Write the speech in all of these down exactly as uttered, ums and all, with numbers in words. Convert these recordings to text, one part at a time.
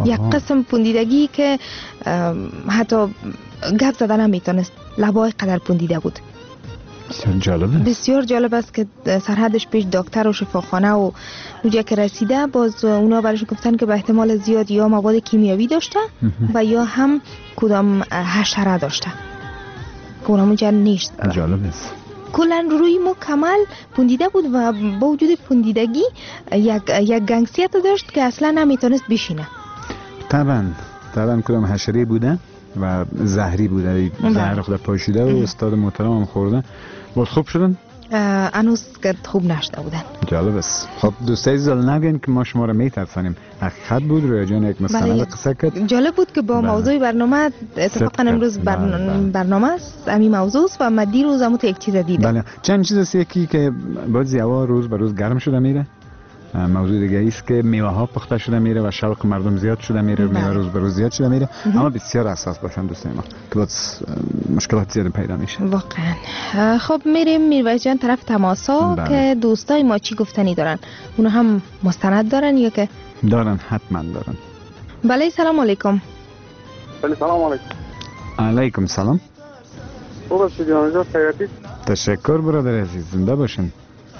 یک قسم پوندیدگی که حتی گپ زدن هم میتونست، لبای قدر پوندیده بود. بسیار جالبه. بسیار جالب است که سرحدش پیش دکتر و شفاخانه و اونجا که رسیده باز اونا برش گفتن که به احتمال زیاد یا مواد کیمیایی داشته و یا هم کدام حشره داشته که اونا اونجا نیست. جالب است. کلا روی مکمل پوندیده بود و با وجود پوندیدگی یک یک گنگسیت داشت که اصلا نمیتونست بشینه. طبعا طبعا کدام حشره بوده و زهری بوده، زهر خود پاشیده و استاد محترم هم خورده. باز خوب شدن؟ هنوز که خوب نشده بودن. جالب است. خب دوستای زال نگین که ما شما رو میترسانیم. حقیقت بود رویا جان یک مستند قصه کرد. جالب بود که با موضوع برنامه اتفاقا امروز برنامه است همین موضوع است و من دیروز هم یک چیز دیدم. بله. چند چیز است یکی که باز هوا روز به روز گرم شده میره. موضوع دیگه است که میوه ها پخته شده میره و شوق مردم زیاد شده میره، میوه روز به روز زیاد شده میره. اما بسیار حساس باشن دوستای ما که باز مشکلات زیاد پیدا میشه. واقعا. خب میریم میرویس جان طرف تماسا که دوستای ما چی گفتنی دارن. اونا هم مستند دارن یا که دارن؟ حتما دارن. بله سلام علیکم. بله سلام علیکم. علیکم سلام. خوب است جان جان خیاطی. تشکر برادر عزیز، زنده باشین.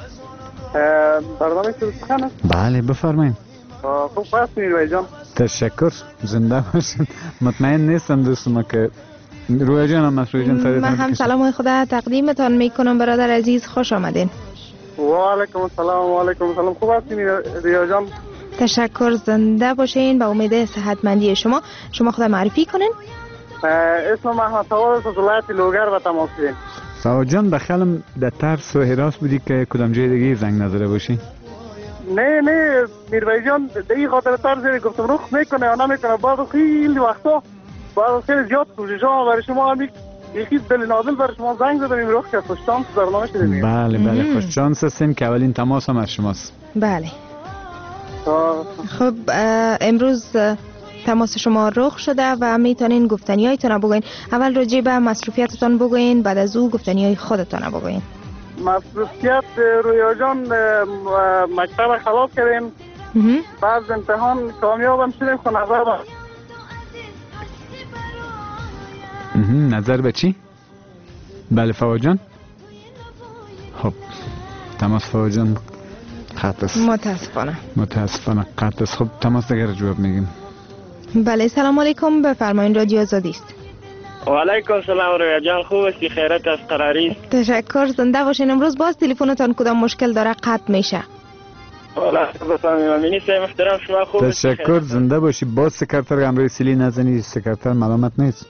برنامه شروع کنم؟ بله بفرمایید. خوب است میرویس جان. تشکر، زنده باشین. مطمئن نیستم دوست ما که رویا جان هم مسئول جان تایید. من هم سلام خدا تقدیمتان میکنم برادر عزیز، خوش آمدین. و علیکم السلام و علیکم السلام. خوب است رویا جان. تشکر، زنده باشین. با امید صحتمندی شما. شما خدا معرفی کنین. اسم محمد سواد از ولایت لوگر و تماسی. سواد جان بخیالم در ترس و حراس بودی که کدام جای دیگه زنگ نظره باشی؟ نه نه میرویس جان دیگه خاطر ترس گفتم رخ میکنه یا نمیکنه. بعد خیلی وقتا بعد خیلی زیاد کوشش ها برای شما هم یکی دل نازل برای شما زنگ زدم این رخ که خوش شانس برنامه شدیم. بله بله خوش شانس هستیم که اولین تماس هم از شماست. بله. خب امروز تماس شما رخ شده و میتونین گفتنی هایتون بگوین. اول راجع به مصروفیتتان بگوین، بعد از او گفتنی های خودتان بگوین. مصروفیت رویا جان مکتب خلاص کردیم، بعد امتحان کامیابم شدیم. خب نظر با نظر به چی؟ بله فواد جان. خب تماس فواد جان قطع است. متاسفانه متاسفانه قطع است. خب تماس دیگر جواب میگیم. بله سلام علیکم، بفرمایید رادیو آزادی است. و علیکم سلام رویا جان، خوب هستی؟ خیرت از قراری است؟ تشکر، زنده باشین. امروز باز تلفنتان کدام مشکل داره قطع میشه؟ والا بفهمیم امینی صاحب محترم شما خوب هستی؟ تشکر، زنده باشی. باز سکرتر امروی سیلی نزنی، سکرتر ملامت نیست.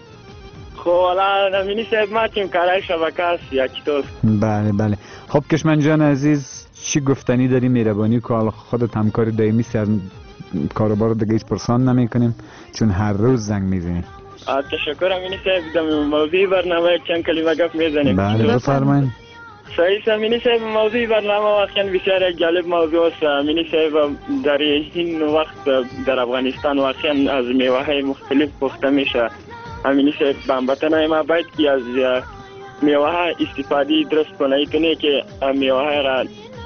خب والا امینی صاحب ما چیم کارای شبکه است یا چطور؟ بله بله. خب کشمن جان عزیز چی گفتنی داری؟ میربانی که حالا خودت همکار دائمی سی از کاروبار دیگه هیچ پرسان نمی کنیم چون هر روز زنگ میزنیم. تشکر امینی صاحب. دم موضوع برنامه چند کلمه گفت میزنیم. بله بفرمایید. صحیح امینی صاحب، موضوع برنامه واقعا بسیار جالب موضوع است. امینی صاحب در این وقت در افغانستان واقعا از میوه های مختلف پخته میشه. امینی صاحب بامبتن ما باید که از میوه ها استفاده درست کنه، اینه که میوه ها را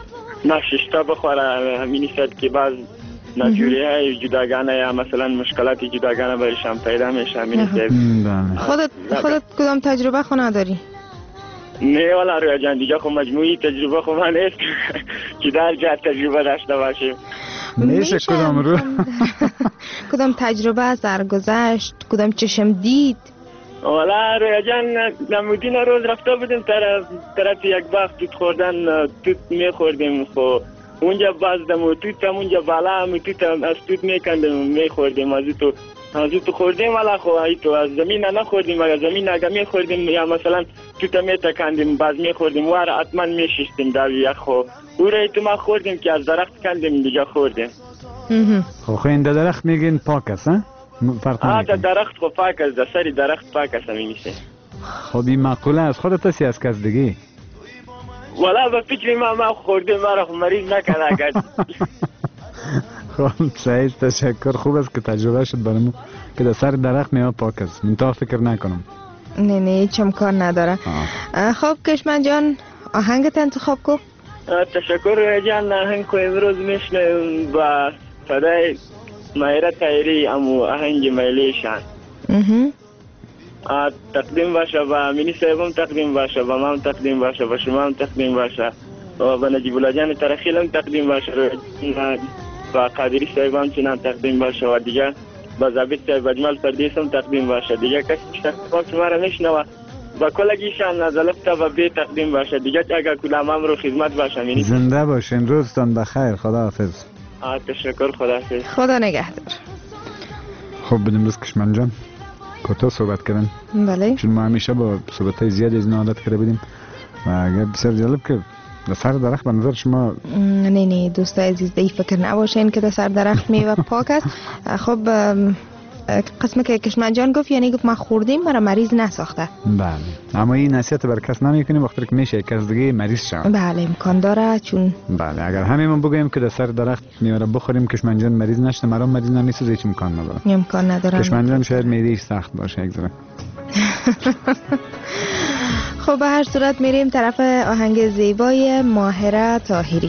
نشسته بخوره. امینی صاحب که بعض نجوری های جداگانه یا مثلا مشکلات جداگانه برایشان پیدا میشه. امینی صاحب خودت خودت کدام تجربه خو نداری؟ نه والا رویا جان دیگه خب مجموعی تجربه خب من نیست که در جهت تجربه داشته باشیم. میشه کدام رو کدام تجربه سرگذشت، کدام چشم دید؟ والا رویا جان نمودین روز رفته بودیم طرف طرف یک باغ توت خوردن، توت میخوردیم. خب اونجا باز دمو توت هم اونجا بالا هم توت هم از توت میکندیم میخوردیم. از تو از تو خوردیم والا خب ای تو از زمین نخوردیم، اگر زمین اگه میخوردیم یا مثلا توت میتکندیم باز میخوردیم وار حتما میشستیم در یک. خب او را تو ما خوردیم که از درخت کندیم دیگه خوردیم. خب خو این درخت میگین پاک است ها؟ فرق ها در درخت خب پاک است، در سری درخت پاک است میشه. خب این مقوله از خودت هستی از کس دیگه؟ والا به فکر ما ما خوردیم ما را مریض نکنه اگر. خب صحیح، تشکر. خوب است که تجربه شد برامو که در سر درخت میوه پاک است. من تا فکر نکنم. نه نه هیچ امکان نداره. خب کشمن جان آهنگت انتخاب کو. تشکر رویا جان. آهنگ کو امروز میشنویم با صدای مایره تایری امو آهنگ میلیشان تقدیم باشه و امینی صاحبم تقدیم باشه و من تقدیم باشه و شما هم تقدیم باشه و به نجیب الله جان ترخیل هم تقدیم باشه و قادری صاحبم چنان تقدیم باشه و دیگه با ضابط صاحب اجمل پردیس هم تقدیم باشه دیگه کسی که شما را میشنوه با کلگیشان نزلفت و بی تقدیم باشه دیگه اگر کلامم رو خدمت باشه. زنده باشین، روزتان بخیر، خداحافظ. تشکر، خداحافظ. خدا نگهدار. خب بدیم روز کشمن جان کوتاه صحبت کردن. بله. چون ما همیشه با صحبت‌های زیادی از این عادت کرده بودیم و اگر بسیار جالب که در سر درخت به نظر شما نه نه دوستای عزیز دی فکر نباشین که در سر درخت میوه پاک است. خب قسمه که کشمن جان گفت یعنی گفت ما خوردیم برای مریض نساخته. بله اما این نصیحت بر کس نمیکنیم وقتی که میشه کس دیگه مریض شود. بله امکان داره چون بله اگر همین بگیم که در سر درخت میوه را بخوریم کشمن جان مریض نشه مرا مریض نمیشه هیچ امکان نداره. امکان نداره. کشمن جان شاید معده‌اش سخت باشه یک ذره. خب به هر صورت میریم طرف آهنگ زیبای ماهره طاهری.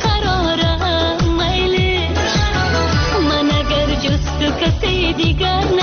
دیگر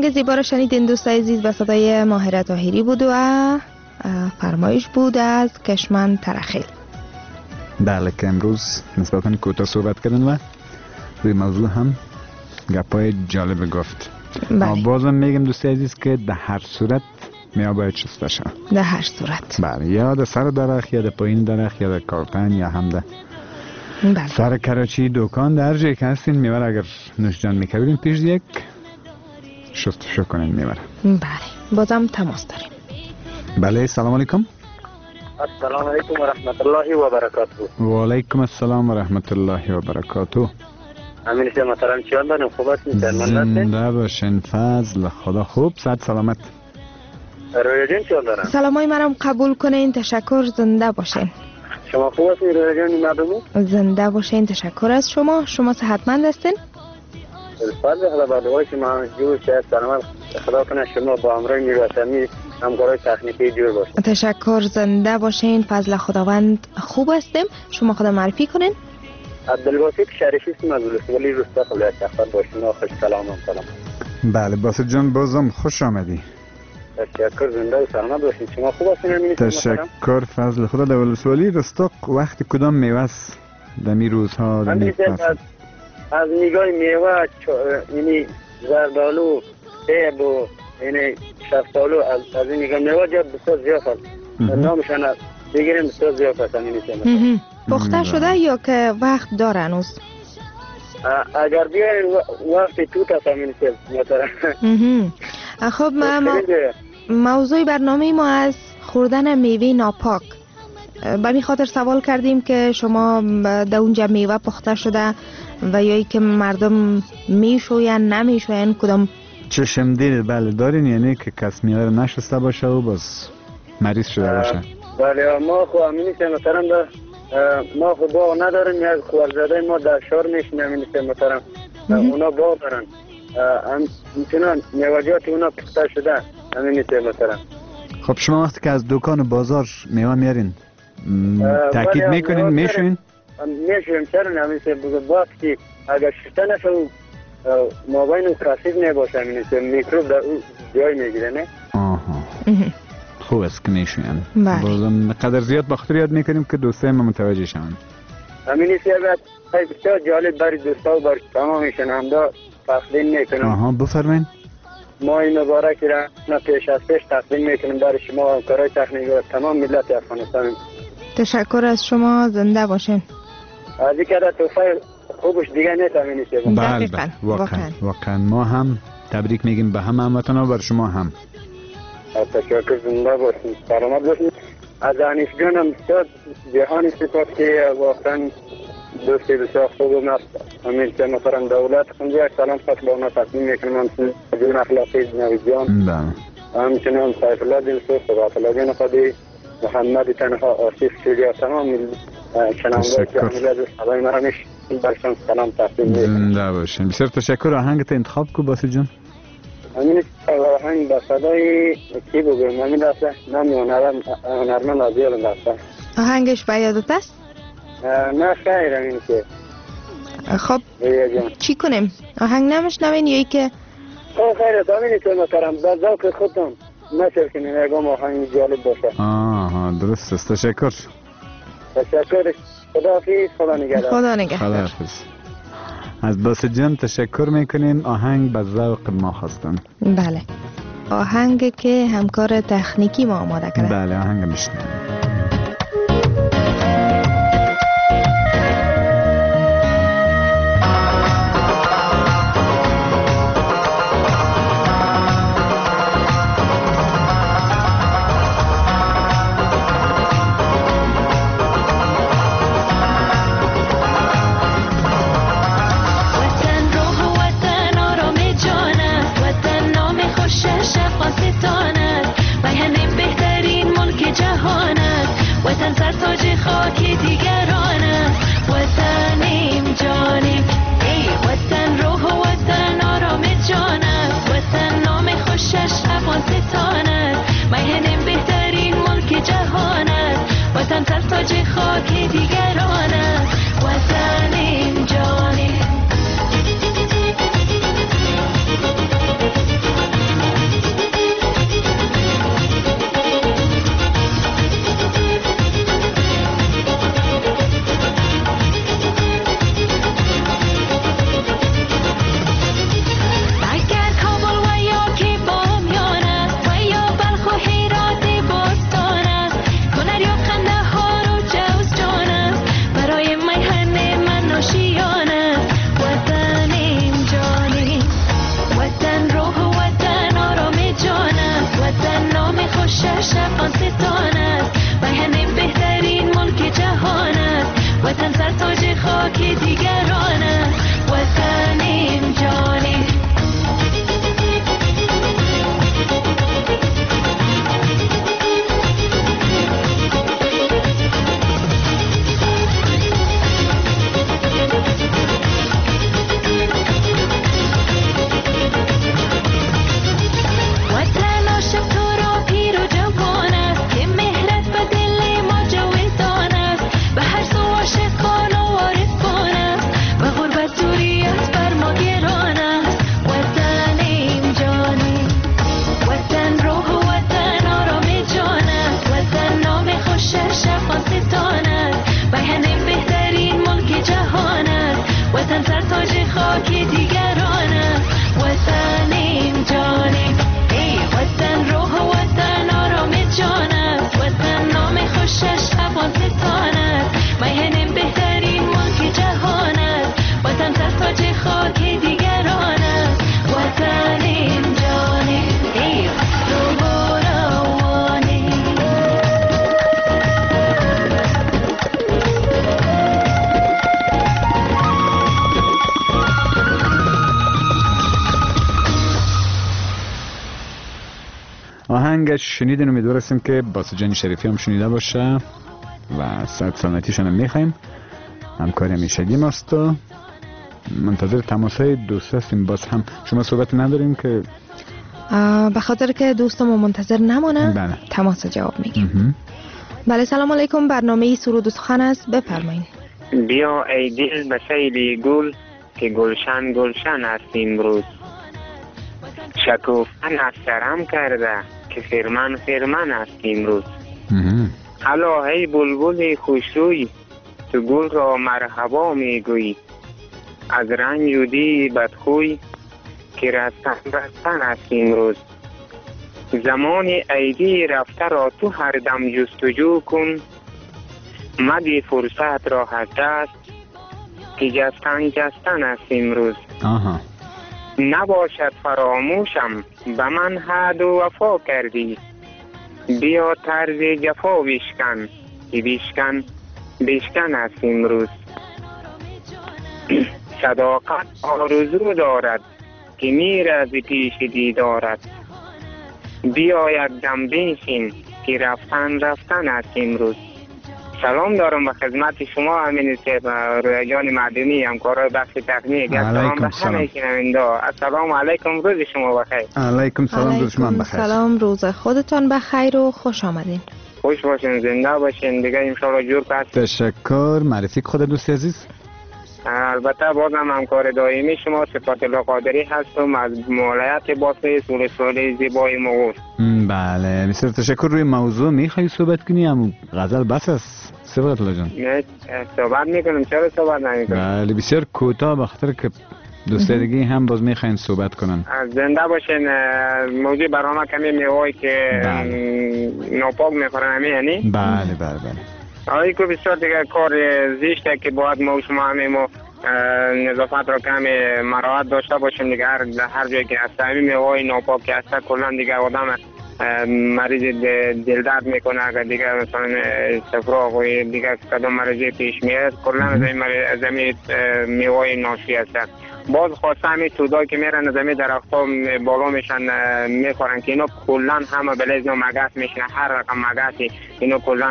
آهنگ زیبا را شنیدین دوست عزیز، به صدای ماهره طاهری بود و فرمایش بود از کشمن ترخیل. بله که امروز نسبتاً کوتاه صحبت کردن و روی موضوع هم گپای جالب گفت. بله. بازم میگم دوست عزیز که در هر صورت میوه باید شسته شد. در هر صورت. بله، یا در سر درخت یا در پایین درخت یا در کارتن یا هم در بله. سر کراچی دکان، در هر جایی که هستین میوه اگر نوش جان میکردین پیش یک شستشو کنین میوه. بله، بازم تماس داریم. بله، سلام علیکم. السلام علیکم و رحمت الله و برکاته. و علیکم السلام و رحمت الله و برکاته. امین شه محترم، چیان دارم؟ خوب هستین؟ زنده باشین، فضل خدا. خوب، صحت سلامت. رویا جان چیان دارم؟ سلامای منم قبول کنین، تشکر، زنده باشین. شما خوب هستین رویا جان؟ مردمو زنده باشین، تشکر از شما. شما صحتمند هستین؟ فضل خدا بردوای شما جور شاید سلامت خدا کنه شما با امرای میروتمی همکارای تکنیکی جور باشین. تشکر، زنده باشین، فضل خداوند. خوب هستیم. شما خدا معرفی کنین. عبدالباسط شریفی اسم از ولی روستا خلیت تخفر باشین. خوش سلام هم سلام. بله باسط جان، بازم خوش آمدی. تشکر، زنده و سلامت باشین. شما خوب هستین؟ تشکر، فضل خدا. در ولسوالی رستاق وقت کدام میوه است در می روزها در می فصل؟ از, از نگاه میوه یعنی زردالو، سیب و یعنی شفتالو، از, از این نگاه میوه جا بسیار زیاد هست. نامشان است بگیریم بسیار زیاد هست. همینی پخته شده یا که وقت داره هنوز؟ اگر بیاین وقت توت هست همینی مثلا. خب ما موضوع برنامه ما از خوردن میوه ناپاک. به می خاطر سوال کردیم که شما در اونجا میوه پخته شده و یا ای که مردم میشوین نمیشوین کدام چشم دیر بله دارین، یعنی که کس میوه رو نشسته باشه و باز مریض شده باشه. بله ما خو همینی که مثلا در ما خو باغ نداریم، یک خوارزاده ما در شهر میشیم همینی که مثلا اونا باغ دارن، میتونن میوه‌جات اونا پخته شده همینی که مثلا. خب شما وقتی که از دکان و بازار میوه میارین تاکید میکنین میشوین؟ میشویم. چرا همینی که وقتی اگر شسته نشه مابین کثیف نباشه همینی که میکروب در اون جای میگیره نه؟ آها خوب است که میشوین. بازم قدر زیاد بخاطر یاد میکنیم که دوستای ما متوجه شون. همینی که بسیار جالب برای دوستا و برای تمام شنوندا تقدیم میکنم. آها بفرمایید. ما این مبارک را پیش از پیش تقدیم میکنیم برای شما همکارای تکنیکی و تمام ملت افغانستان. تشکر از شما، زنده باشین. از اینکه توفای خوبش دیگه نیست همینی که. بله بله واقعا واقعا ما هم تبریک میگیم به همه هموطنا و بر شما هم. تشکر، زنده باشین، سلامت باشین. از انیس جانم بسیار جهانی سپاس که واقعا دوستی بسیار خوب و نفت همین که مثلا دولت خونده یک سلام خط با اونا تقدیم میکنم. همچنین جون اخلاقی نوی جان، همچنین سیف الله دین سوخ و الله دین خودی محمد تنها آصیف شیریا تمام شنانگاه که امیل از سلام مرمش برشان سلام تقدیم میکنم. زنده باشین. بسیار تشکر. آهنگت انتخاب کو باسط جان؟ همین آهنگ با صدای کی بگویم؟ همین دسته نمی هنرمند آزیال دسته. آهنگش به یادت است؟ نه خیر همین که. خب چی کنیم؟ آهنگ نمیشنوین یا ای که؟ خب خیرت همینی که مثلا به ذوق خودتون نشر کنین اگه آهنگ جالب باشه. آها درست است. تشکر. تشکر. خداحافظ. خدا نگهدار. خدا نگهدار. خداحافظ. از باسط جان تشکر میکنیم. آهنگ به ذوق ما خواستن. بله آهنگ که همکار تکنیکی ما آماده کرده. بله آهنگ میشنویم. شفقت ستانت بیان بهترین ملک جهانت آهنگش شنیدین، امیدوار هستیم که باسه جان شریفی هم شنیده باشه و صد سلامتیشان هم میخوایم. همکاری همیشگی ماست و منتظر تماسای دوست هستیم. باز هم شما صحبت نداریم که به خاطر که دوستمون منتظر نمانه بله. تماس جواب میگیم. بله سلام علیکم، برنامه سرود و سخن است، بفرمایید. بیا ای دل به سیل گل که گلشن گلشن است امروز، شکوفن از سرم کرده که خرمن خرمن است امروز. حالا ای بلبل خوشروی تو گل را مرحبا میگویی، از رنج و دی بدخوی که رستن رستن است امروز. زمان عیدی رفته را تو هر دم جستجو کن، مدی فرصت را از دست که جستن جستن است امروز. آها. نباشد فراموشم به من حد و وفا کردی، بیا طرز جفا بیشکن که بیشکن بیشکن است امروز. صداقت آرزو دارد که میرد پیش دیدارت، بیا یک دم بنشین که رفتن رفتن است امروز. سلام دارم به خدمت شما امین صاحب، رویان معدنی، همکارای بخش تکنیک. سلام به همه شنونده. السلام علیکم، روز شما بخیر. علیکم سلام، روز شما بخیر. سلام، روز خودتان بخیر و خوش آمدین. خوش باشین، زنده باشین دیگه ان شاء الله. جور پس. تشکر. معرفی خود دوست عزیز. البته بازم همکار دائمی شما صفات الله قادری هستم از مولایت باسه سول سول زیبای مغول. بله بسیار تشکر. روی موضوع میخوایی صحبت کنی؟ هم غزل بس است صفات الله جان. نه صحبت میکنم، چرا صحبت نمیکنم؟ بله بسیار کوتاه، بخاطر که دوسته دیگه هم باز میخواین صحبت کنن. زنده باشین. موضوع برنامه کمی میوایی که ناپاک میخورن همی یعنی؟ بله بله بله. آقای که بسیار دیگه کار زیشته که باید ما و شما همیم و نظافت را کمی مراعات داشته باشیم دیگه. هر, هر جایی که هسته همین میوای ناپاک که هسته کلن دیگه آدم مریض دلدرد میکنه. اگر دیگه مثلا سفراغ و دیگه کدام مریضی پیش میاد کلن از همین میوای ناشی هسته. باز خواسته همین تودایی که میرن از همین درخت ها بالا میشن میخورن که اینا کلن همه بلیز مگس میشن. هر رقم مگسی اینا کلن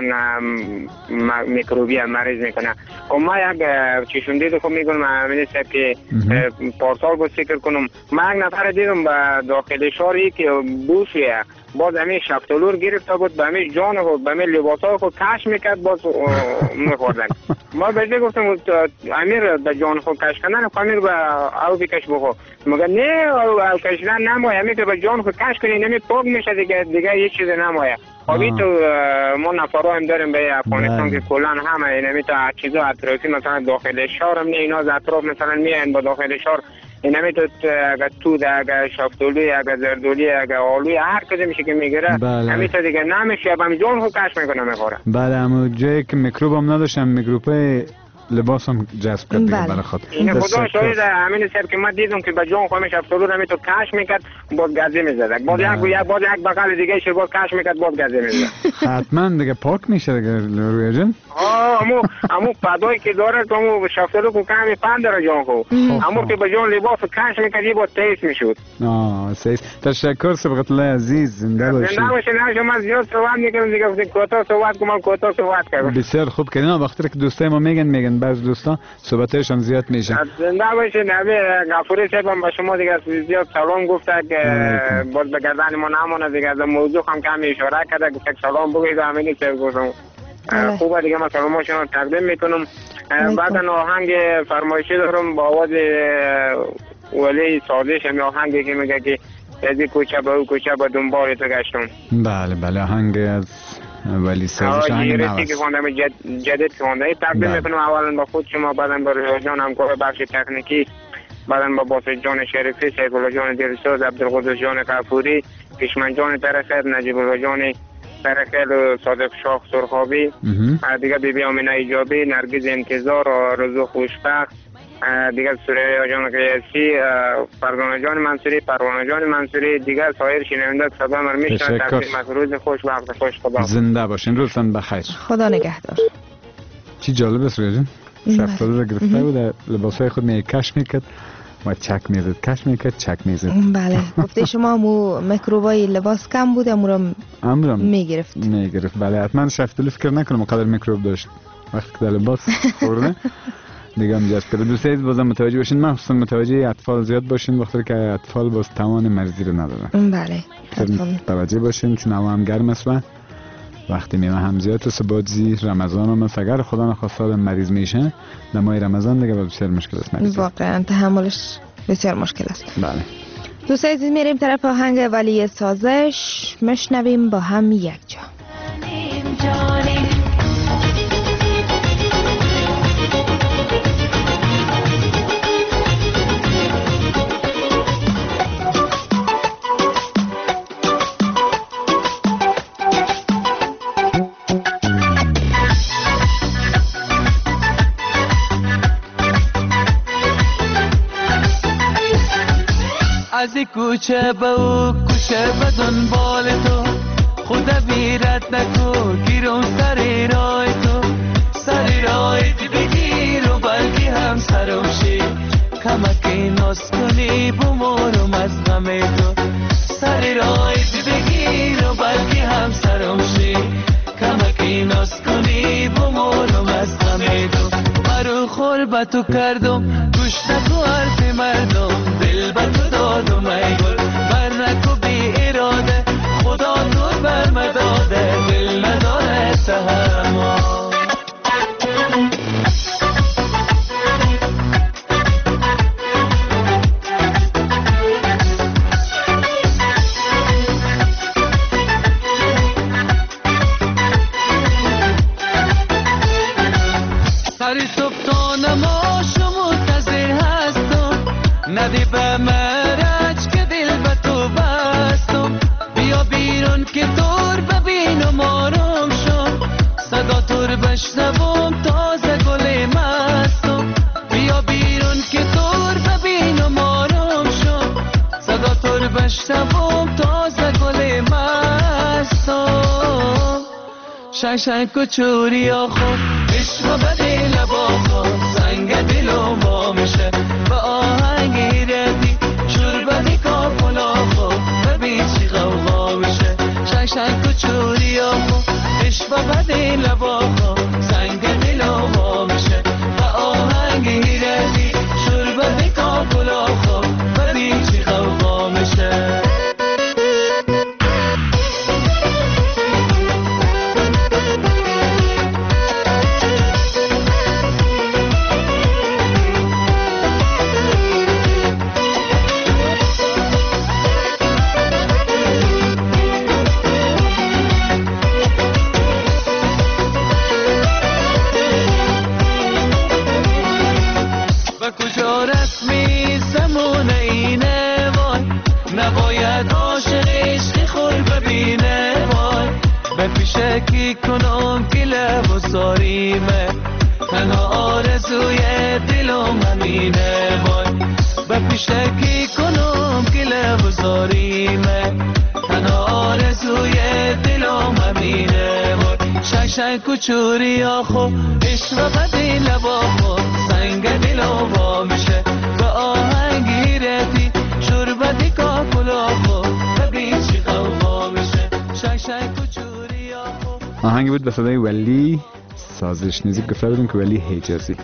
میکروبی مریض میکنه. و ما یک چیشون دیدو خب میگونم همین صاحب که پارسال بود فکر کنم ما یک نفر دیدم به داخل شاری که بوشیه باز همین شفتلور گرفته بود، به همین جان خود به همین لباس ها خود کش میکرد باز میخوردن. ما بهش گفتم امیر به جان خود کش کنن امیر به او بکش بخو. مگر نه او کشیدن نمایه، همین که به جان خود کش کنی نمی پاک میشه دیگه دیگه هیچ چیز نمایه. آبی تو ما نفرها هم داریم به افغانستان که کلان همه اینمی تا چیزا اطرافی مثلا داخل شهر هم نه اینا از اطراف مثلا میان با داخل شهر اینمی تو اگر تو ده اگر شافتولی اگر زردولی اگر آلوی هر کسی میشه که میگیره همین تا دیگه نمیشه همین جان خود کش میکنه میخوره. بله اما جایی که میکروب هم نداشتم میکروبه لباس هم جذب کرد دیگه برای خود. این خدا شاید همین سر که من دیدم که با جان خودش افتادو همین تو کش میکرد باز گازی میزد. باز یک یک باز یک بغل دیگه شه باز کش میکرد باز گازی میزد. حتما دیگه پاک میشه دیگه روی جان. آه امو امو پدای که داره تو امو شفتلو کو کمی پند داره جان خو. امو که با جان لباس کش میکردی باز تیز میشد. آه سیس. تشکر سبقت الله عزیز، زنده باشید. زنده باشید. نه شما زیاد صحبت میکنم دیگه کوتاه صحبت کنم کوتاه صحبت کردم. بسیار خوب کردین. وقتی که دوستای ما میگن میگن بعض دوستان صحبتشون زیاد میشه. زنده باشید. نبی غفوری صاحب با شما دیگه زیاد سلام گفته که باز به گردن ما نمونه دیگه. از موضوع هم کمی اشاره کرده که سلام بگید همین چه گفتم. خوبه دیگه من سلامشون رو تقدیم میکنم. بعدا آهنگ فرمایشی دارم با آواز ولی سازش هم آهنگی که میگه که از کوچه به او کوچه به دنبال تو گشتم. بله بله آهنگ از ولی سازش آهنگ نواز که خوندم جدید خوندم تقدیم میکنم. اولا با خود شما، بعدا با جان همکار بخش تکنیکی، بعدا با باسه جان شریفی، سیف الله جان دلسوز، عبدالقدوس جان کافوری، کشمن جان ترخیر، نجیب الله جان ترخیر و صادق شاخ سرخابی، دیگه بیبی آمینه ایجابی، نرگز انتظار و رضا خوشبخت، دیگه سوره جان قیاسی، فرزانه جان منصوری، پروانه جان منصوری، دیگه سایر شنونده صدا من میشنن. تقدیم از روز خوش وقت خوش. خدا زنده باشین. روزتون بخیر. خدا نگهدار. چی جالب است روی جان. شفتالو رو گرفته بود لباسای خود می کش میکرد و چک میزد کش میکرد چک میزد. بله گفته شما مو میکروبای لباس کم بود امورا امورا میگرفت میگرفت. بله حتما شفتلو فکر نکنم قدر میکروب داشت وقتی که در لباس خورده دیگه هم جذب کرده. دوستای بازم متوجه باشین، مخصوصا متوجه اطفال زیاد باشین وقتی که اطفال باز توان مرزی رو ندارن. بله توجه باشین چون هوا هم گرم است و وقتی میوه هم زیاد است بازی رمضان هم است. اگر خدا نخواسته آدم مریض میشه در ماه رمضان دیگه بسیار مشکل است مریض. واقعا تحملش بسیار مشکل است. بله دوستای عزیز میریم طرف آهنگ ولی سازش مشنویم با هم یک جا. از کوچه به او کوچه به دنبال تو خدا بیرت نکو گیرم سر رای تو سر رای تو بگیر و بلگی هم سرم شی کمکی ناز کنی بمارم از غم تو سر رای تو بگیر و بلگی هم سرم شی کمکی ناز کنی بمارم از غم تو مرو خور به تو کردم گوش نکو حرف مردم دل به تو دادم ای گل بر نکو بی اراده خدا نور بر مداده دل نداره سهر ما سری صبح تا نماز منتظر هستم ندی به مرج که دل به تو بستم بیا بیرون که دور ببینم آرام شم صدا تور بشنوم تازه گل مستم بیا بیرون که دور ببینم آرام شم صدا تور بشنوم تازه گل مستم شنگ شنگ کچوری آخو عشق بده لبا خود سنگ دلو با میشه با آهنگی ردی شور بدی کافلا خود ببین چی غوغا میشه شنگ شنگ کچوری آخو عشق بده لبا خود سنگ دلو با میشه با آهنگی ردی شور بدی کافلا خود ببین چی غوغا میشه کی کنم که لباساریمه تنها آرزوی دلم همینه وای به پیشه کی کنم که لباساریمه تنها آرزوی دلم همینه وای شنگ شنگ کچوری آخو عشق بدی لبا خود سنگ دلم وا میشه به آهنگی ردی شور بدی کاکلا خود ببین چی غوغا میشه شنگ شنگ کچوری آهنگ بود به صدای ولی سازش نزدیک گفته بودیم که ولی حجازی.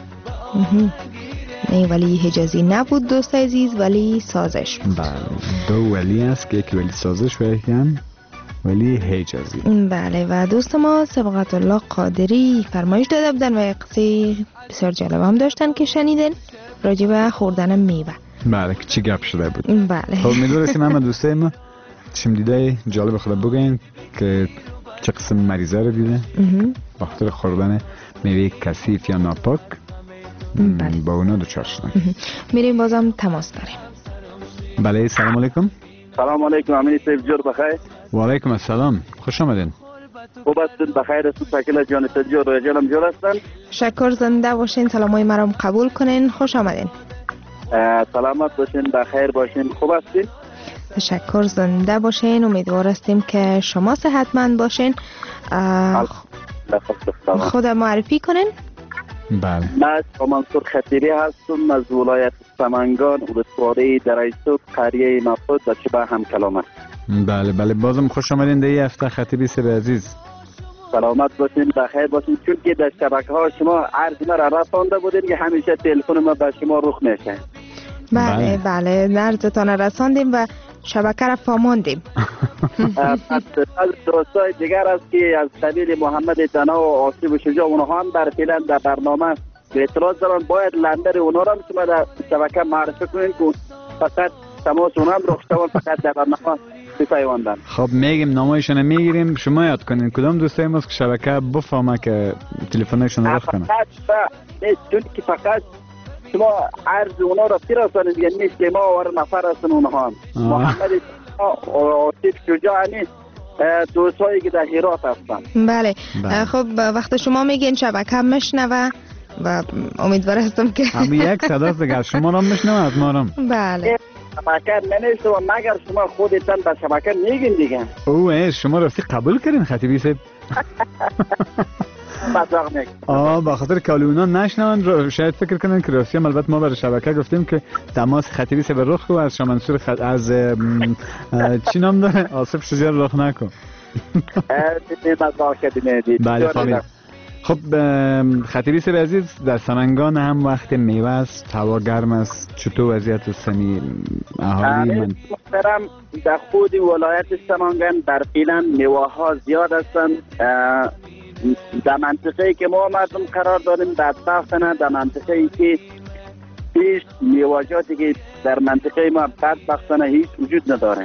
نه ولی حجازی نبود دوست عزیز ولی سازش. بله دو ولی است که یکی ولی سازش و یکی هم ولی حجازی. بله و دوست ما سبقت الله قادری فرمایش داده بودن و یک قصه بسیار جالب هم داشتن که شنیدن راجع به خوردن میوه. بله که چی گپ شده بود. بله خب میدونستیم همه دوستای ما چیم دیده جالب خدا بگین که چه قسم مریضه رو دیده با خاطر خوردن میوه کثیف یا ناپاک با اونا دوچار شدن. میریم بازم تماس داریم. بله سلام علیکم. سلام علیکم امینی صاحب جور بخیر. و علیکم السلام خوش آمدین. خوب هستین بخیر هستین شکل جان تجور و جانم جور هستن. شکر زنده باشین سلامای مرام قبول کنین خوش آمدین. سلامت باشین بخیر باشین خوب هستین. تشکر زنده باشین امیدوار هستیم که شما صحتمند باشین. خود معرفی کنین. بله. من منصور خطیبی هستم از ولایت سمنگان، ولسوالی درایسوب، قریه مفرود و چبه همکلام. بله بله، بازم خوش آمدین در این هفته خطیبی سب عزیز. سلامت باشین، بخیر باشین، چون که در شبکه ها شما عرض ما را رسانده بودین که همیشه تلفن ما به شما رخ میشه. بله بله، عرضتان رساندیم و شبکه را فاماندیم. از دوستای دیگر است که از قبیل محمد تنا و آصف و شجاع اونها هم در فعلا در برنامه به اطلاع دارن، باید لندر اونها را شما در شبکه معرفی کنین که فقط تماس اونها هم رخشتوان فقط در برنامه بپیوندن. خب میگیم نامایشان میگیریم، شما یاد کنین کدام دوستای ماست که شبکه بفهمه که تلفنشون رخ کنه. فقط چون که فقط شما عرض اونها را فرستانید، دیگه نیست که ما ور نفر هستن اونها هم. محمد آصف شجاع نیست، دوستایی که در هرات هستن. بله, بله. خب وقت شما میگین شبکه هم مشنوه و امیدوار هستم که هم یک صداست دیگر شما را میشنوه از ما را. بله شبکه نمیشنوه مگر شما خودتان به شبکه میگین دیگه. اوه شما راستی قبول کردین خطیبی صاحب؟ آه با خاطر که اونا نشنون شاید فکر کنن که راستی هم البته ما برای شبکه گفتیم که تماس خطیبی صاحب رخ کو از شمنصور خط... از چی نام داره آصف شجاع رخ نکن. بله فهمید. خب خطیبی صاحب عزیز در سمنگان هم وقت میوه است، هوا گرم است، چطور وضعیت سمی اهالی من محترم در خود ولایت سمنگان در فعلا میوه ها زیاد هستند. در منطقه‌ای که ما مردم قرار داریم بدبختانه در منطقه‌ای که هیچ میوه‌جاتی که در منطقه ما بدبختانه هیچ وجود نداره.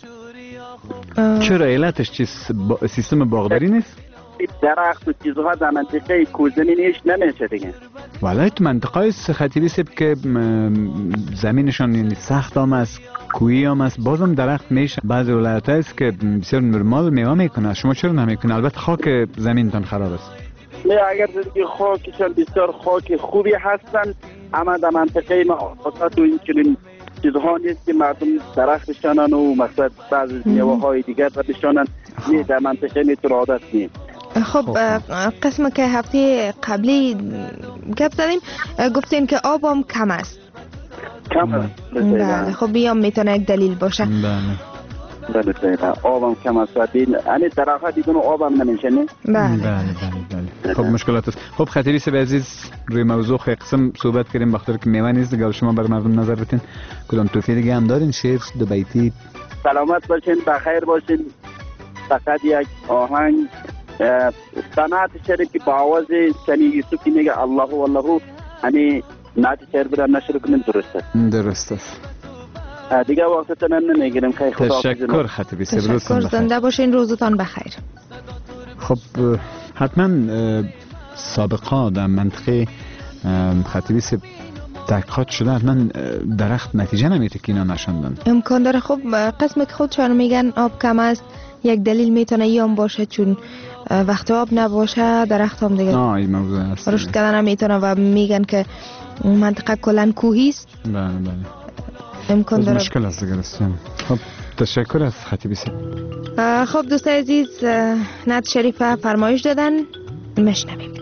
چرا علتش چیز با... سیستم باغداری نیست؟ درخت و چیزها در منطقه کوزنینیش نمیشه دیگه. ولی تو منطقه خطیبی سب که زمینشان یعنی سخت هم است، کویی هم است، بازم درخت میشه. بعضی ولایت هست که بسیار نرمال میوه میکنه، شما چرا نمیکنه؟ البته خاک زمینتان خراب است. نه اگر دیگه خاکشان بسیار خاک خوبی هستن، اما در منطقه ما آفات و این چنین چیزها نیست که مردم درخت بشانن و مقصد بعضی میوه های دیگر را بشانن. نه در منطقه میتونه عادت نیست. خب قسم که هفته قبلی گپ زدیم گفتین که آب هم کم است. کم است. بله خب بیام میتونه یک دلیل باشه. بله بله آب هم کم است و یعنی درخت دیگه آب هم نمیشه نه. بله بله بله. خب مشکلات است. خب خطیبی صاحب عزیز روی موضوع قسم صحبت کردیم، بخاطر که میوه نیست دیگه شما بر مردم نظر بتین کدام توفیق دیگه هم دارین؟ شعر دو بیتی؟ سلامت باشین، بخیر باشین. فقط یک آهنگ سنات شریفی با آواز سنی یوسفی میگه الله والله، یعنی نعت شعر بدن نشر کنیم درست است. درست است. دیگه وقتتون نمیگیرم. خیلی خدا تشکر خطیبی صاحب، تشکر، زنده باشین، روزتان بخیر. خب حتما سابقا در منطقه خطیبی صاحب تحقیقات شده، حتما درخت نتیجه نمیده که اینا نشاندن. امکان داره. خب قسم که خودشان میگن آب کم است، یک دلیل میتونه ایام باشه چون وقت آب نباشه درخت هم دیگه آه این موضوع هست رشد کردن هم میتونه و میگن که منطقه کلن کوهی است. بله بله امکان داره مشکل است دیگه. خب تشکر از خطیبی صاحب. خب دوستای عزیز نعت شریفه فرمایش دادن، میشنویم.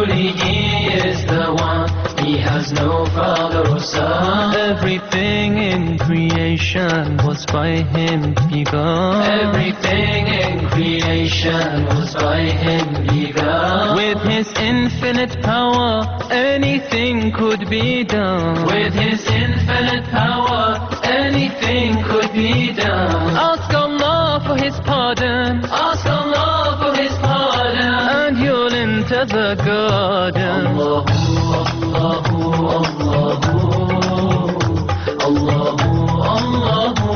Everything is in creation was by him begun. Everything in creation was by him begun. With his infinite power, anything could be done. With his infinite power, anything could be done. Ask Allah for his pardon. Ask Allah for his pardon, and you'll enter the garden. Allahu, Allahu, Allahu, Allahu, Allahu,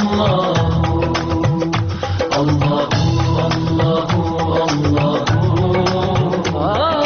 Allahu, Allahu, Allahu, Allahu.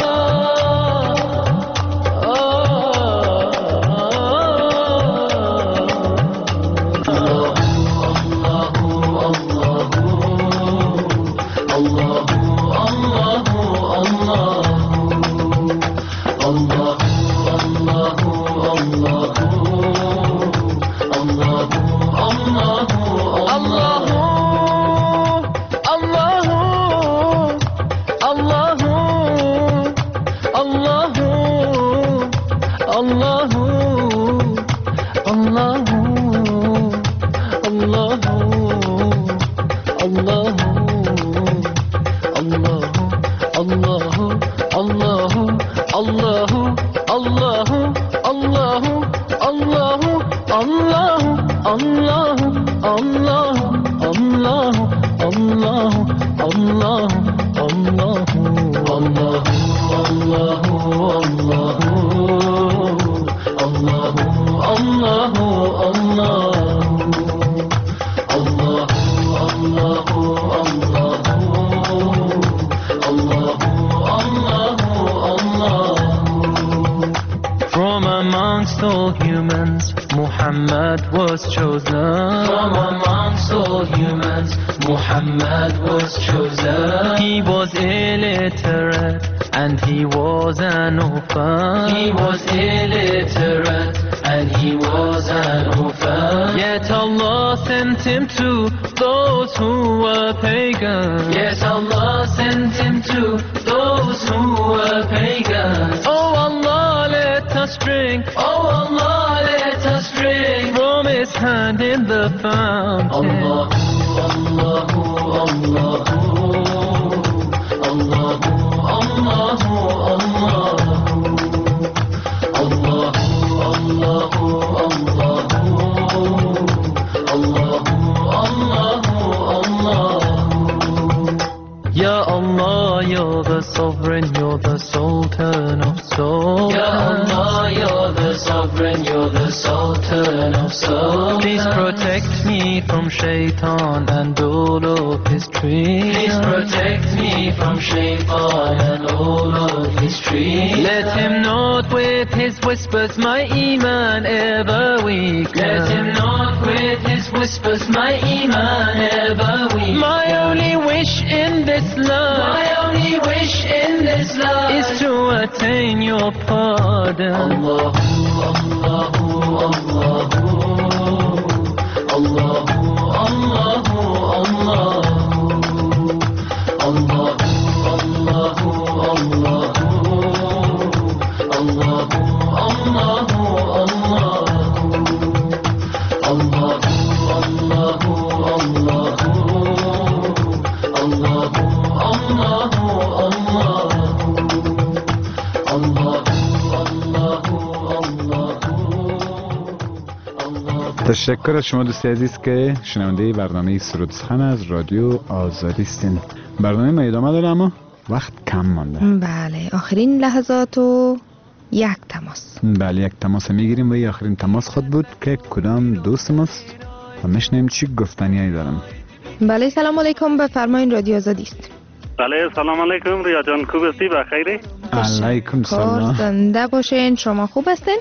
تشکر از شما دوستی عزیز که شنونده برنامه سرود سخن از رادیو آزادی هستین. برنامه ما ادامه داره اما وقت کم مانده. بله، آخرین لحظات و یک تماس. بله، یک تماس میگیریم و آخرین تماس خود بود که کدام دوست ماست و میشنیم چی گفتنیایی دارم. بله، سلام علیکم، بفرمایین رادیو آزادی است. بله، سلام علیکم ریا جان، خوب هستی؟ بخیری؟ علیکم سلام. زنده باشین، شما خوب هستین؟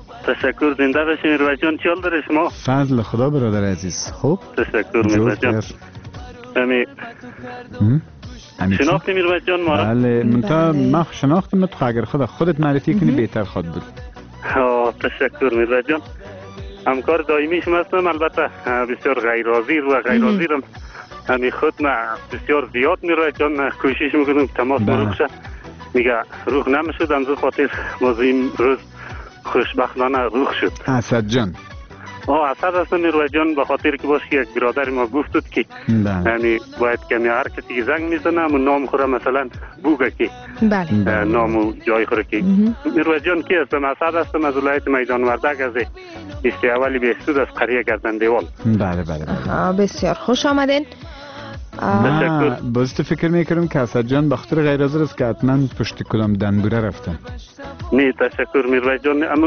تشکر، زنده باشین. ریا جان چی حال داره شما؟ فضل خدا برادر عزیز. خوب؟ تشکر میرا جان. امی شناختی میرا جان ما؟ بله، منتها ما شناختم تو، اگر خدا خودت معرفی کنی بهتر خود بود. ها، تشکر میرا جان. همکار دائمی شما هستم، البته بسیار غیرحاضر و غیرحاضرم. همی خود ما بسیار زیاد میرا جان کوشش میکنم تماس روح شه. میگه روح نمیشد، از خاطر موضوع این روز خوشبختانه روح شد. اسد جان. آه اسد هستم میرویس جان، به خاطر که باش یک برادر ما گفتد که یعنی باید کمی هر کسی که زنگ میزنه و نام خوره مثلا بوگه که بله نام و جای خوره که میرویس جان کی هستم؟ اسد هستم از ولایت میدان وردک از بیست اولی بهسود از قریه گردن دیوال. بله بله بله بسیار خوش آمدین. نه باز تو فکر میکردم که اسد جان بخاطر غیر حاضر است که حتما پشت کدام دنبوره رفتن. نه تشکر میرویس جان، اما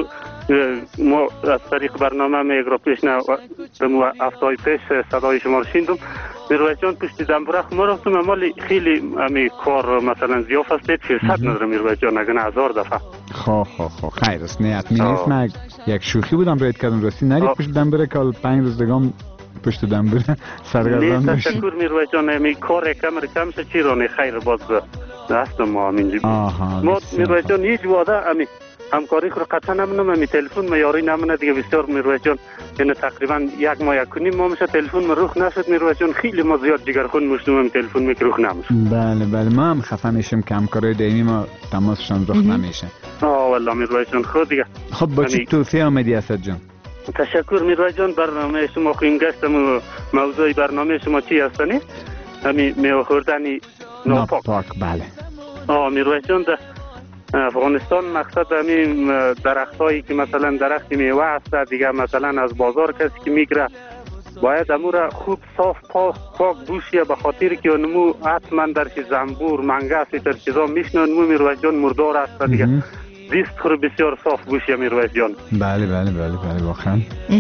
ما از طریق برنامه می یک را پیش نه دمو هفته‌های پیش صدای شما رو شنیدم. میرویس جان پشت دنبوره ما رفتم، اما خیلی امی کار مثلا زیاف است، فرصت ندارم میرویس جان، اگه نه هزار دفعه. خب خب خب خیر است، نه حتمی نیست، من یک شوخی بودم رایت کردم راستی نری پشت دنبوره که پنج روز دیگه پشت دنبوره سرگردان بشی. تشکر میرویس جان، می کار کم کم شه چی رانی خیر باز دستم ما همینجوری. ما میرویس جان هیچ واده امی همکاری رو قطعا نمونم، می تلفن ما یاری نمونه دیگه. بسیار میرویس جان، یعنی تقریبا یک ماه یک کنیم ما میشه تلفن ما روخ نشد میرویس جان، خیلی ما زیاد جگرخون مشتم هم تلفن می روخ نمیشه. بله بله ما هم خفه میشیم که همکارای دائمی ما تماسشان روخ نمیشه. آه والله میرویس جان خود دیگه. خب با چه توصیه آمدی اسد جان؟ تشکر میرویس جان، برنامه شما خویم گشتم و موضوع برنامه شما چی هستنی؟ همین میوه خوردنی ناپاک. ناپاک بله. آه میرویس جان در افغانستان مقصد همین درخت هایی که مثلا درخت میوه هست دیگه، مثلا از بازار کسی که میگره باید امور خوب صاف پاک پاک بوشیه، به خاطر که نمو حتما درش زنبور منگس تر چیزا میشنه، نمو میرویس جان مردار هست دیگه. زیست خور بسیار صاف بوشیه میرویس جان. بله بله بله بله واقعا.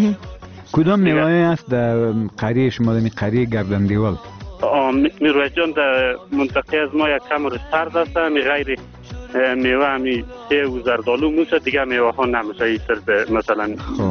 کدام میوه است در قریه شما، در قریه گردن دیوال؟ میرویس جان در منطقه از ما یک کم رو سرد است، می غیر میوه همی سیب و زردالو موشه دیگه میوه ها نمیشه این سرد مثلا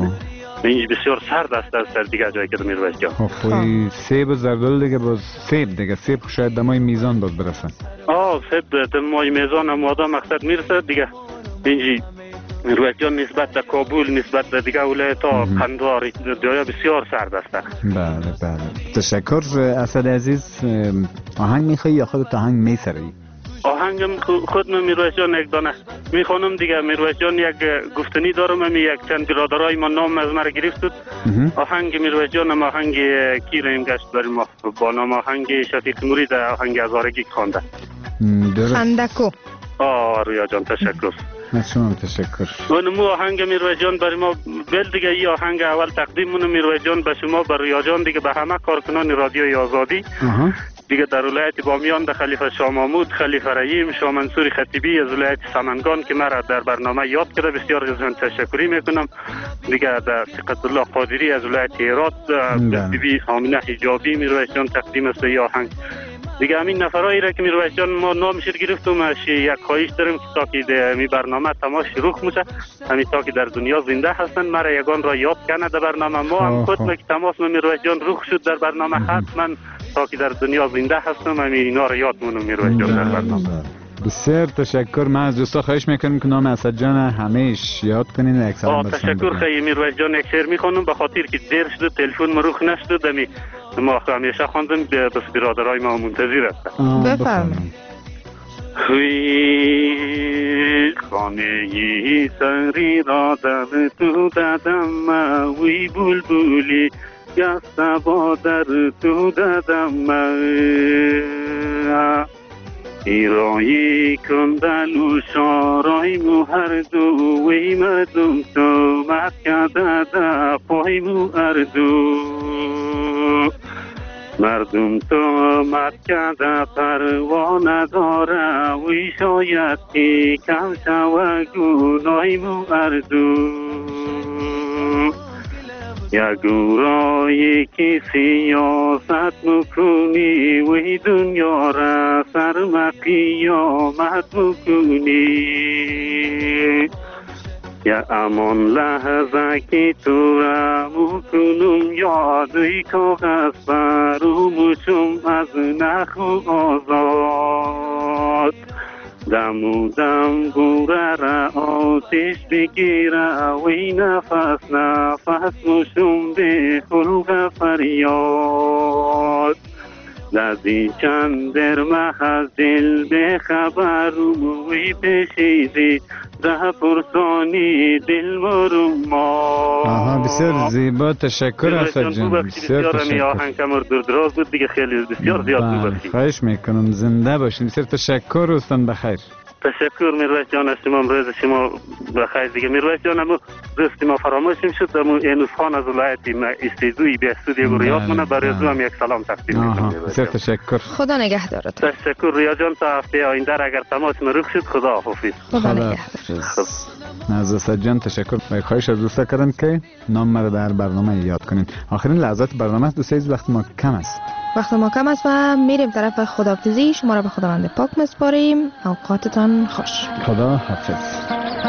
این بسیار سرد است از سر دیگه جایی که میرویس جان. خب سیب و زردالو دیگه باز سیب دیگه سیب شاید دمای میزان باز برسن. آه سیب دمای میزان هم آدم مقصد میرسه دیگه. اینجی میرویس جان نسبت به کابل نسبت به دیگه ولایت ها قندهار جای بسیار سرد است. بله بله تشکر اسد عزیز. آهنگ میخوایی یا خودت آهنگ میسری؟ آهنگم خود من میرویس جان یک دانه میخوانم دیگه. میرویس جان یک گفتنی دارم، همی یک چند برادرای ما نام از مرا گرفتید. آهنگ میرویس جان هم آهنگ کی ریم گشت برای ما با نام آهنگ شفیق مرید، آهنگ هزارگی خوانده. خندکو. آه رویا جان تشکر. شما تشکر. اونم آهنگ میرویس جان برای ما بل دیگه. این آهنگ اول تقدیم مون میرویس جان به شما، به رویا جان دیگه، به همه کارکنان رادیوی آزادی دیگه در ولایت بامیان، در خلیفه شاه محمود، خلیفه رحیم، شاه منصور خطیبی از ولایت سمنگان که مرا در برنامه یاد کرده بسیار از من تشکری میکنم دیگه. در ثقت الله قادری از ولایت هرات، بیبی آمینه حجابی میرویس جان تقدیم است این آهنگ دیگه. همین نفرایی را که میرویس جان ما نامشیر گرفتم اش یک خواهش داریم که تا که می برنامه تماش شروع میشه همین تا که در دنیا زنده هستن مرا یگان را یاد کنه در برنامه ما هم خود ما که تماس ما میرویس جان روح شد در برنامه حتما تا که در دنیا زنده هستم همین اینا را یاد مونم میرویس جان در برنامه. بسیار تشکر. من از دوستا خواهش میکنم که نام اسد جان همیش یاد کنین. یک سلام تشکر خیلی میرویس جان. یک شعر میخوانم به خاطر که دیر شده تلفن ما روخ نشد دمی ما همیشه خواندم بس برادرای ما منتظر هستن. بفرمایید. وی خانه ی سری را در تو دادم، وی بلبلی یا سبا در تو دادم، ایرایی کندلو شارای مو هر دو، وی مردم تو مد کرده در پای مو هر دو، مردم تو مد کرده پروا نداره، وی شاید که کم شوه گناه مو هر دو، یک گورایی که سیاست مکنی وی دنیا را سرم قیامت مکنی، یا امان لحظه که تو را مکنم یادی کاغذ فراموشم از نخو آزاد، دم دم گوره را آتش بگیره وی نفس نفس مشم به خلق فریاد، لذی چند در محض دل به خبر وی پشیدی ده پرسانی دل مرو ما. آها بسیار زیبا، تشکر اسد جان، بسیار تشکر. آهنگ کمر دور دراز بود دیگه، خیلی بسیار زیاد بود. خواهش میکنم، زنده باشین. بسیار تشکر، روزتان بخیر. تشکر میرویس جان، از شما، روز شما بخیر دیگه. میرویس جان، امو دوست ما فراموشیم شد، امو اینوس خان از ولایت استیزوی به استودیو گریات منه، برای از هم یک سلام تقدیم میکنم. بسیار تشکر. خدا نگهدارت. تشکر ریا جان، تا هفته آینده اگر تماس مرخ شد، خدا حافظ. خدا نگهدار. از اسد جان تشکر. و خواهش از دوستا کردن که نام مرا در برنامه یاد کنین. آخرین لحظات برنامه است دوستای، وقت ما کم است. وقت ما کم است و میریم طرف خداحافظی. شما را به خداوند پاک میسپاریم. اوقاتتان خوش. خدا حافظ.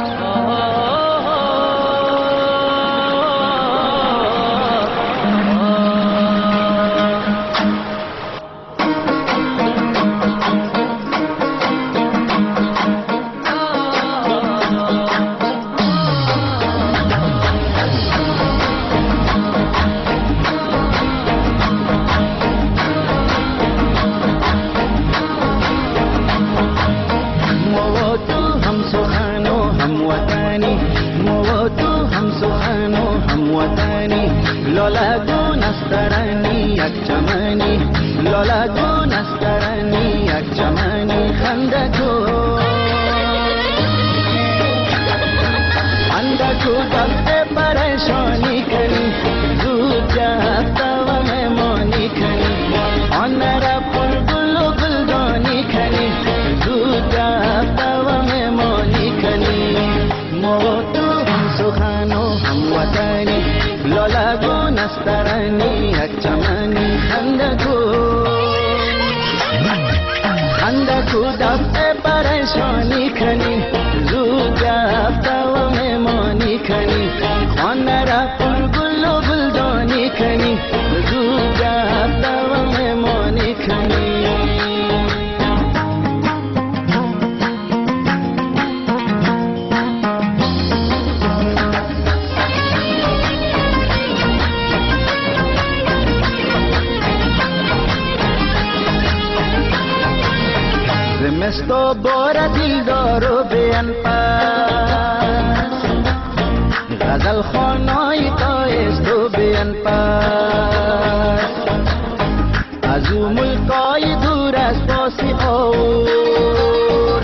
زمستو بار دل دارو بیان پاس، غزل خانای تایستو بیان پاس، از او ملکای دور از پاسی آور،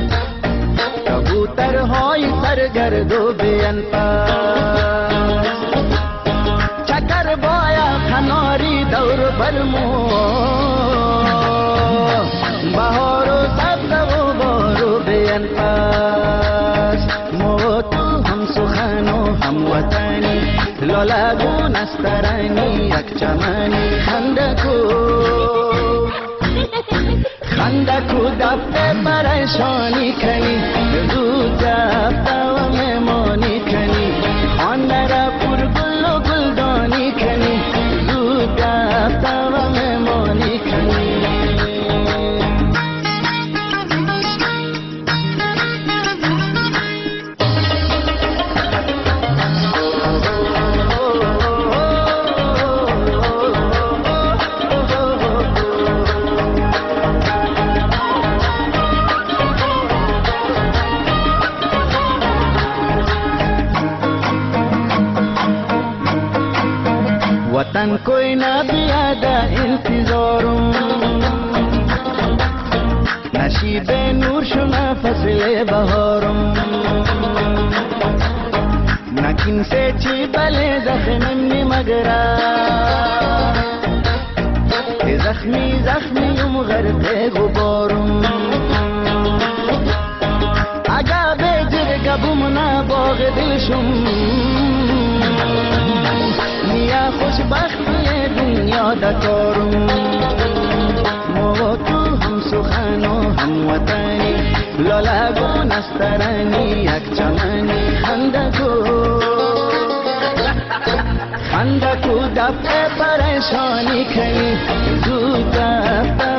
کبوترهای سرگردو بیان پاس، چکر بایا کناری دور برمو، بهار و سبز و بارو بیان پاس، ما تو هم سخن و هم وطنی، لاله نسترانی یک چمنی، خندکو خندکو دفته پریشانی کنی، زود دفته و مهمانی کنی، خانه را پر گل و گلدانی کنی، زود دفته و مهمانی کنی. वतन कोई ना बियादा इंतजारों, नशीबे नूर शुना फसले बहारों, नकिन से ची बले जख्मी मगरा, जख्मी जख्मी उम गरते गुबारों, आगा बेजर गबुमना बाग दिलशुम, نیا خوشبختی دنیا دکارم، ما تو هم سخن و هم وطنی، لاله نسترانی یک چمنی، خندکو خندکو دفعه پریشانی کنی، زود دفعه